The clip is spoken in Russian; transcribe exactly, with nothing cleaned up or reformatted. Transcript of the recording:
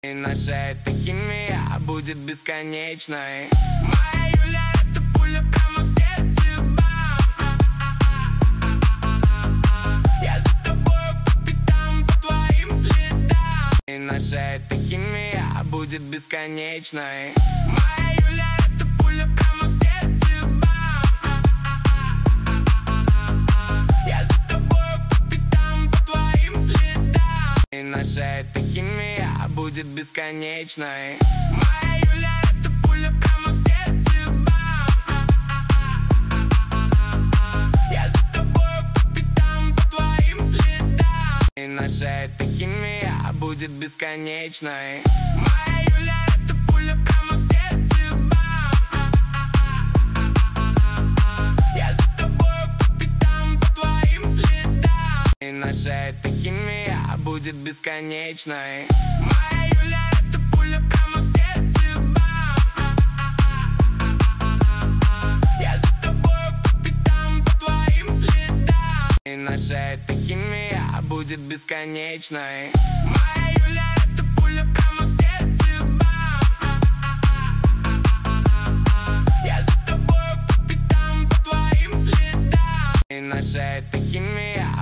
И наша эта химия будет бесконечной. Моя Юля — это пуля прямо в сердце. Я за тобой по пятам, по твоим следам. И наша эта химия будет бесконечной. Моя Юля — это пуля прямо в сердце. Я за тобой по пятам, по твоим следам. И наша эта химия будет бесконечной. Моя Юля — это пуля прямо в сердце. Я за тобой по пятам, по твоим следам. И наша эта химия будет бесконечной. Моя Юля — это пуля прямо в сердце. Я за тобой по пятам, по твоим следам. И наша эта химия будет бесконечной. Моя Юля — это пуля прямо в сердце. Я за тобой по пятам, по твоим следам. И наша эта химия будет бесконечной. Моя Юля — это пуля прямо в сердце. Я за тобой по пятам, по твоим следам. И наша эта химия